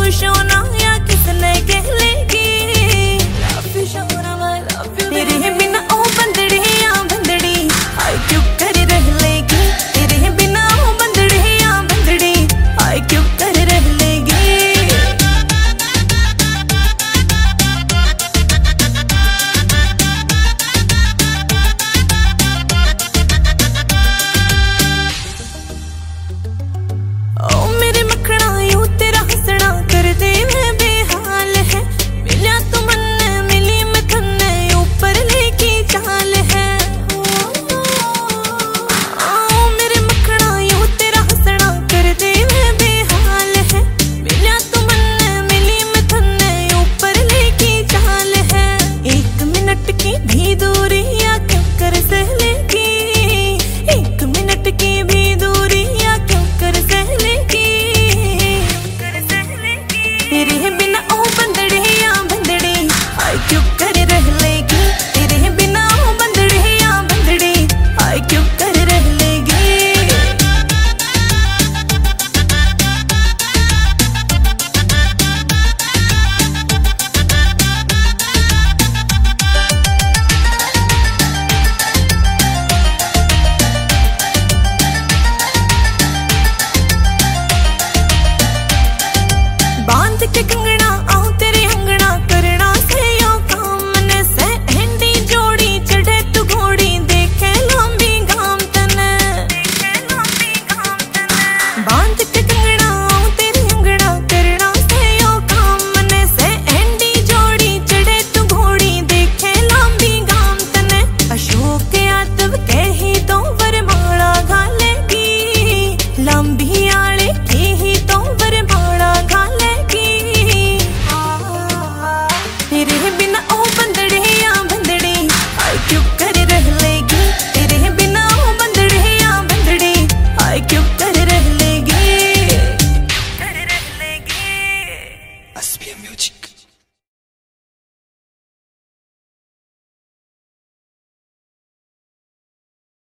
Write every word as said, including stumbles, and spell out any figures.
Love show ना या किसने कह लेगी लव शो ना मैं लव यू तेरे बिना ओ बंदड़ी या बंदड़ी हाय क्यों कर रह लेगी तेरे बिना ओ बंदड़ी या बंदड़ी हाय क्यों कर रह लेगी। ओ मेरे मखना यूं तेरा हंसना कर दे मैं बेहाल है मिला तू मन मिली मैं थन्ने ऊपर लेके चाल है। ओ मेरे मखना यूं तेरा हंसना कर दे मैं बेहाल है मिला तू मन मिली मैं थन्ने ऊपर लेके चाल है। एक मिनट की भी दूरी या क्यों कर सह लेगी एक मिनट की भी दूरी या क्यों कर सह लेगी तेरे बिना ओ बंदड़ी या बंदड़ी हाय क्यों कर रह लेगी तेरे बिना ओ बंदड़ी या बंदड़ी हाय क्यों कर रह लेगी। बांध के कंगना आऊं तेरे अंगना करना से यो काम मन से हंडी जोड़ी चढ़े तू घोड़ी देखे लंबी घाम तने बांध के कंगना आऊं तेरे अंगना करना से यो काम मन से हंडी जोड़ी चढ़े तू घोड़ी देखे लंबी घाम तने। अशोक यादव कही तो वरमाला घालेगी लंबी आले की तो वरमाला घालेगी तेरे बिना ओ बंदड़ी या बंदड़ी हाय क्यों कर रह लेगी तेरे बिना ओ बंदड़ी या बंदड़ी हाय क्यों कर रह लेगी कर रह लेगी। S P M music.